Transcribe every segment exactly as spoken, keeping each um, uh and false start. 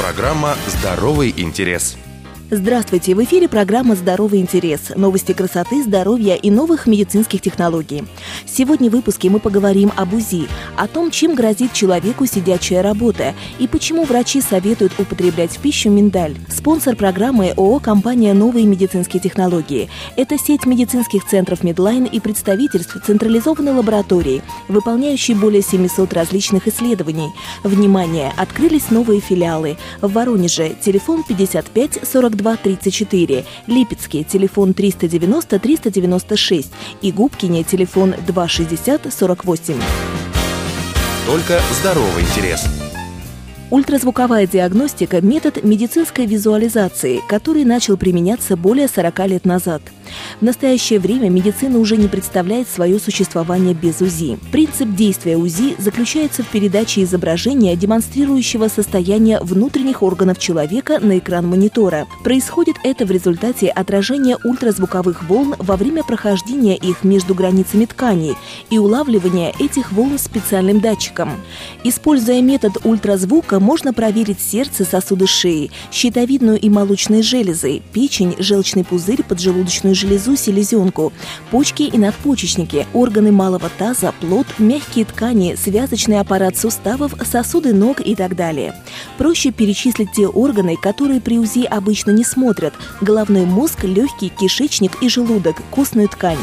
Программа «Здоровый интерес». Здравствуйте! В эфире программа «Здоровый интерес». Новости красоты, здоровья и новых медицинских технологий. Сегодня в выпуске мы поговорим об УЗИ, о том, чем грозит человеку сидячая работа и почему врачи советуют употреблять в пищу миндаль. Спонсор программы ООО «Компания «Новые медицинские технологии». Это сеть медицинских центров Медлайн и представительств централизованной лаборатории, выполняющей более семисот различных исследований. Внимание! Открылись новые филиалы. В Воронеже телефон пятьдесят пять сорок два тридцать четыре, Липецкий телефон триста девяносто триста девяносто шесть и Губкине телефон два шестьдесят сорок восемь. Только здоровый интерес. Ультразвуковая диагностика – метод медицинской визуализации, который начал применяться более сорока лет назад. В настоящее время медицина уже не представляет свое существование без УЗИ. Принцип действия УЗИ заключается в передаче изображения, демонстрирующего состояние внутренних органов человека на экран монитора. Происходит это в результате отражения ультразвуковых волн во время прохождения их между границами тканей и улавливания этих волн специальным датчиком. Используя метод ультразвука, можно проверить сердце, сосуды шеи, щитовидную и молочные железы, печень, желчный пузырь, поджелудочную железу, селезенку, почки и надпочечники, органы малого таза, плод, мягкие ткани, связочный аппарат суставов, сосуды ног и так далее. Проще перечислить те органы, которые при УЗИ обычно не смотрят: головной мозг, легкий, кишечник и желудок, костную ткань.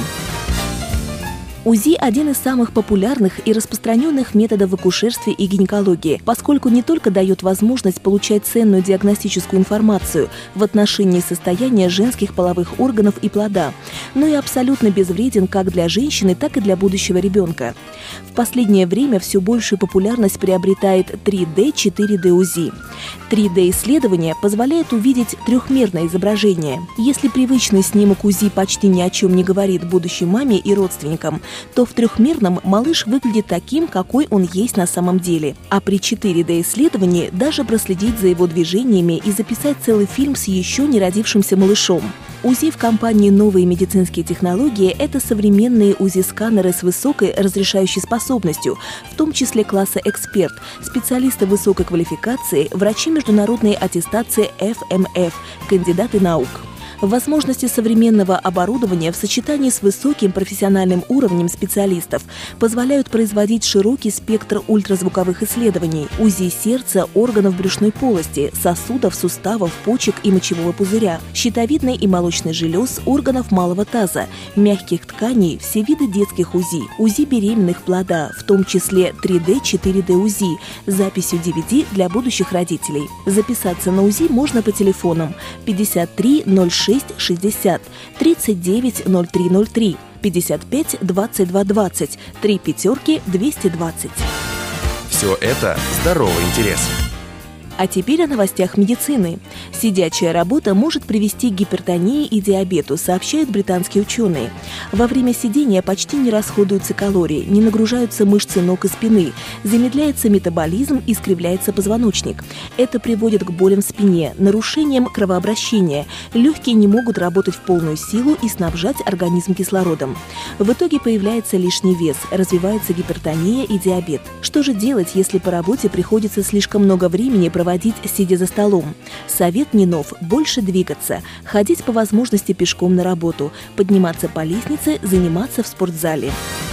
УЗИ – один из самых популярных и распространенных методов в акушерстве и гинекологии, поскольку не только дает возможность получать ценную диагностическую информацию в отношении состояния женских половых органов и плода, но и абсолютно безвреден как для женщины, так и для будущего ребенка. В последнее время все большую популярность приобретает три дэ, четыре дэ УЗИ. три дэ-исследование позволяет увидеть трехмерное изображение. Если привычный снимок УЗИ почти ни о чем не говорит будущей маме и родственникам, то в трехмерном малыш выглядит таким, какой он есть на самом деле. А при четыре дэ-исследовании даже проследить за его движениями и записать целый фильм с еще не родившимся малышом. УЗИ в компании «Новые медицинские технологии» – это современные УЗИ-сканеры с высокой разрешающей способностью, в том числе класса «Эксперт», специалисты высокой квалификации, врачи международной аттестации эф эм эф, кандидаты наук. Возможности современного оборудования в сочетании с высоким профессиональным уровнем специалистов позволяют производить широкий спектр ультразвуковых исследований: УЗИ сердца, органов брюшной полости, сосудов, суставов, почек и мочевого пузыря, щитовидной и молочной желез, органов малого таза, мягких тканей, все виды детских УЗИ, УЗИ беременных плода, в том числе три дэ, четыре дэ УЗИ, с записью ди ви ди для будущих родителей. Записаться на УЗИ можно по телефонам пятьдесят три ноль шесть шестьдесят, тридцать девять ноль три ноль три, пятьдесят пять двадцать два двадцать, три пятерки двести двадцать. Все это здоровый интерес. А теперь о новостях медицины. Сидячая работа может привести к гипертонии и диабету, сообщают британские ученые. Во время сидения почти не расходуются калории, не нагружаются мышцы ног и спины, замедляется метаболизм, искривляется позвоночник. Это приводит к болям в спине, нарушениям кровообращения. Легкие не могут работать в полную силу и снабжать организм кислородом. В итоге появляется лишний вес, развивается гипертония и диабет. Что же делать, если по работе приходится слишком много времени проводить сидя за столом? Совет не нов – больше двигаться, ходить по возможности пешком на работу, подниматься по лестнице, заниматься в спортзале.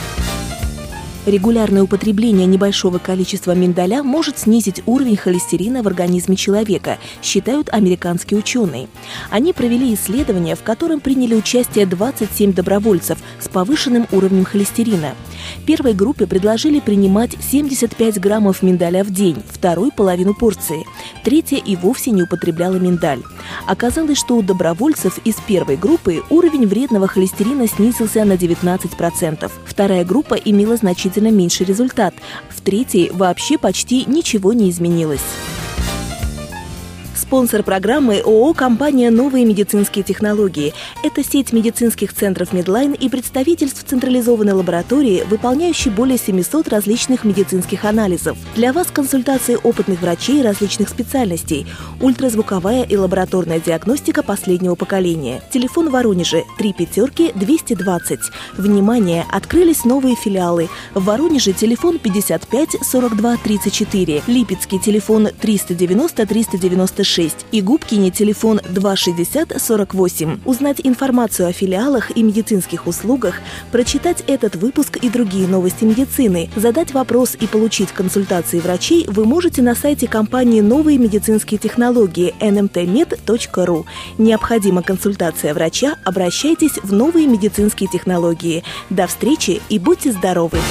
Регулярное употребление небольшого количества миндаля может снизить уровень холестерина в организме человека, считают американские ученые. Они провели исследование, в котором приняли участие двадцать семь добровольцев с повышенным уровнем холестерина. Первой группе предложили принимать семьдесят пять граммов миндаля в день, второй – половину порции. Третья и вовсе не употребляла миндаль. Оказалось, что у добровольцев из первой группы уровень вредного холестерина снизился на девятнадцать процентов. Вторая группа имела значительно меньший результат. В третьей вообще почти ничего не изменилось. Спонсор программы ООО «Компания «Новые медицинские технологии». Это сеть медицинских центров Медлайн и представительств централизованной лаборатории, выполняющей более семисот различных медицинских анализов. Для вас консультации опытных врачей различных специальностей, ультразвуковая и лабораторная диагностика последнего поколения. Телефон в Воронеже три пятерки двести двадцать. Внимание! Открылись новые филиалы. В Воронеже телефон пятьдесят пять сорок два тридцать четыре, Липецкий телефон триста девяносто триста девяносто шесть и Губкине телефон два шестьдесят сорок восемь. Узнать информацию о филиалах и медицинских услугах, прочитать этот выпуск и другие новости медицины, задать вопрос и получить консультации врачей вы можете на сайте компании «Новые медицинские технологии» эн эм тэ мед точка ру. Необходима консультация врача, обращайтесь в «Новые медицинские технологии». До встречи и будьте здоровы!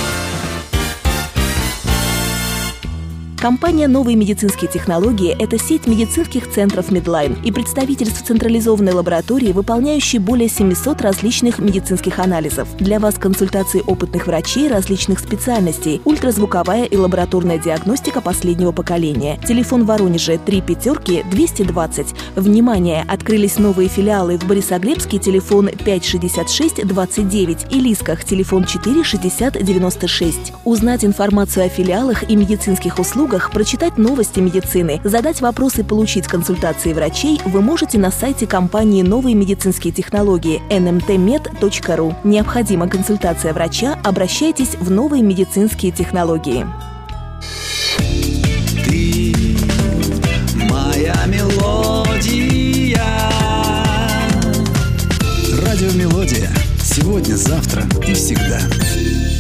Компания «Новые медицинские технологии» – это сеть медицинских центров Медлайн и представительств централизованной лаборатории, выполняющей более семисот различных медицинских анализов. Для вас консультации опытных врачей различных специальностей, ультразвуковая и лабораторная диагностика последнего поколения. Телефон в Воронеже три пятерки двести двадцать. Внимание! Открылись новые филиалы в Борисоглебске, телефон пять шестьдесят шесть двадцать девять и Лисках, телефон четыре шестьдесят девяносто шесть. Узнать информацию о филиалах и медицинских услугах, прочитать новости медицины, задать вопросы и получить консультации врачей вы можете на сайте компании «Новые медицинские технологии» эн эм тэ мед точка ру. Необходима консультация врача, обращайтесь в «Новые медицинские технологии». Ты моя мелодия. Радиомелодия. Сегодня, завтра и всегда.